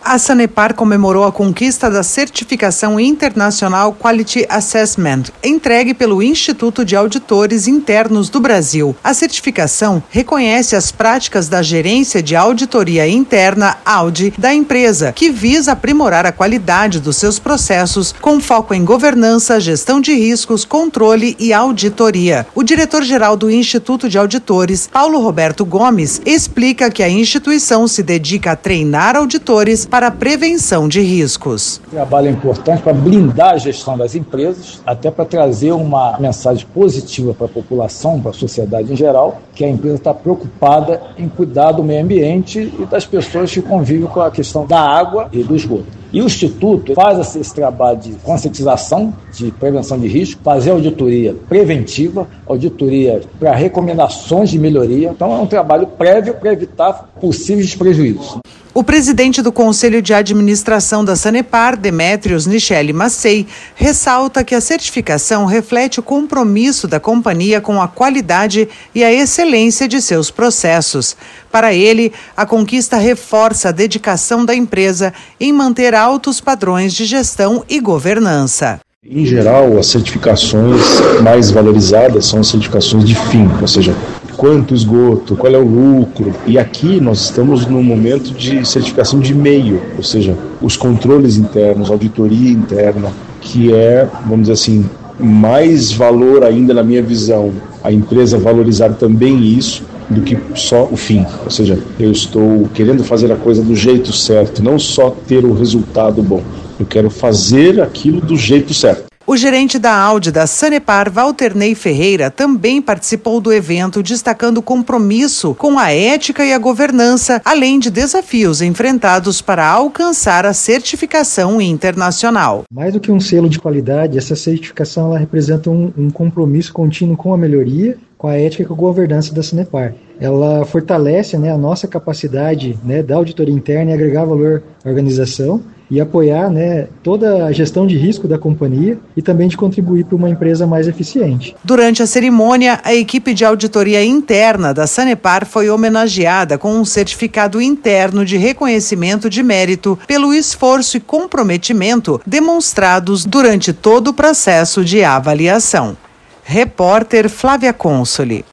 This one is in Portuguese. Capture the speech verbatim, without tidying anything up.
A Sanepar comemorou a conquista da certificação internacional Quality Assessment, entregue pelo Instituto de Auditores Internos do Brasil. A certificação reconhece as práticas da Gerência de Auditoria Interna, Audi, da empresa, que visa aprimorar a qualidade dos seus processos com foco em governança, gestão de riscos, controle e auditoria. O diretor-geral do Instituto de Auditores, Paulo Roberto Gomes, explica que a instituição se dedica a treinar auditores para a prevenção de riscos. O trabalho é importante para blindar a gestão das empresas, até para trazer uma mensagem positiva para a população, para a sociedade em geral, que a empresa está preocupada em cuidar do meio ambiente e das pessoas que convivem com a questão da água e do esgoto. E o Instituto faz esse trabalho de conscientização, de prevenção de risco, fazer auditoria preventiva, auditoria para recomendações de melhoria. Então é um trabalho prévio para evitar possíveis prejuízos. O presidente do Conselho de Administração da Sanepar, Demetrios Nicheli Massei, ressalta que a certificação reflete o compromisso da companhia com a qualidade e a excelência de seus processos. Para ele, a conquista reforça a dedicação da empresa em manter altos padrões de gestão e governança. Em geral, as certificações mais valorizadas são as certificações de fim, ou seja, quanto esgoto, qual é o lucro. E aqui nós estamos num momento de certificação de meio, ou seja, os controles internos, auditoria interna, que é, vamos dizer assim, mais valor ainda na minha visão, a empresa valorizar também isso do que só o fim. Ou seja, eu estou querendo fazer a coisa do jeito certo, não só ter o resultado bom. Eu quero fazer aquilo do jeito certo. O gerente da Audi da Sanepar, Walterney Ferreira, também participou do evento, destacando o compromisso com a ética e a governança, além de desafios enfrentados para alcançar a certificação internacional. Mais do que um selo de qualidade, essa certificação ela representa um, um compromisso contínuo com a melhoria, com a ética e com a governança da Sanepar. Ela fortalece, né, a nossa capacidade, né, da auditoria interna e agregar valor à organização e apoiar, né, toda a gestão de risco da companhia e também de contribuir para uma empresa mais eficiente. Durante a cerimônia, a equipe de auditoria interna da Sanepar foi homenageada com um certificado interno de reconhecimento de mérito pelo esforço e comprometimento demonstrados durante todo o processo de avaliação. Repórter Flávia Consoli.